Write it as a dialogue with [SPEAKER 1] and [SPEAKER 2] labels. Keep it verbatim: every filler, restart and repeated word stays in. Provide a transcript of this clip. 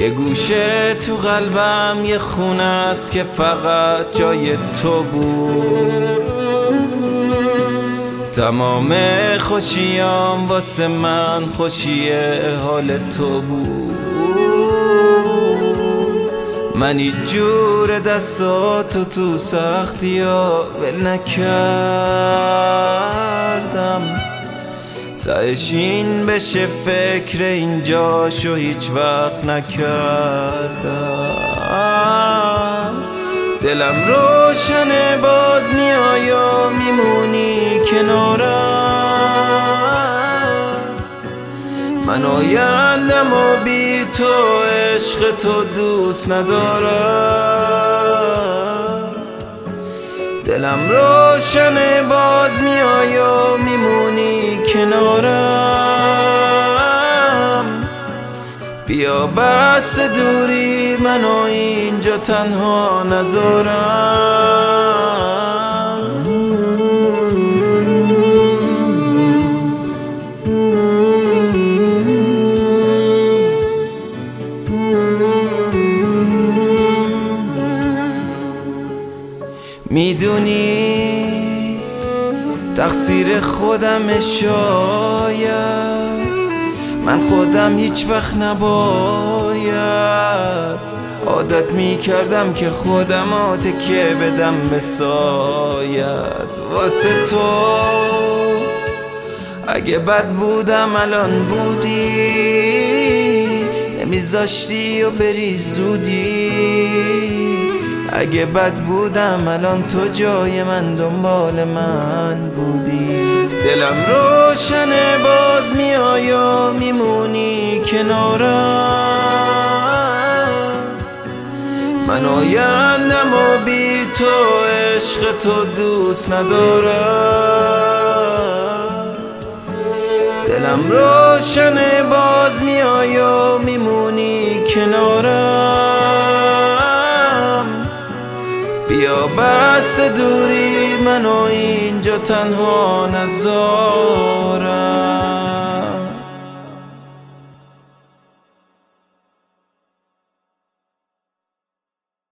[SPEAKER 1] یه گوشه تو قلبم یه خونه است که فقط جای تو بود. تمام خوشیام واسه من خوشی حال تو بود. من هیچ جور دستاتو تو سختی ها ول نکردم. تهش این بشه فکر اینجاشو هیچ وقت نکردم. دلم روشنه باز میای و میمونی کنارم. من آیندم و بی تو عشق تو دوست ندارم. دلم روشنه باز میای و میمونی کنارم. بیا بس دوری منو اینجا تنها نذارم. میدونی تقصیر خودم شاید، من خودم هیچ وقت نباید عادت میکردم که خودم ها تکیه بدم به سایت. واسه تو اگه بد بودم الان بودی، نمیذاشتی و بری زودی. اگه بد بودم الان تو جای من دنبال من بودی. دلم روشنه باز میای و میمونی کنارم. من آیندم و بی تو عشق تو دوست ندارم. دلم روشنه باز میای و میمونی کنارم. بیا بس دوری منو اینجا تنها نذارم.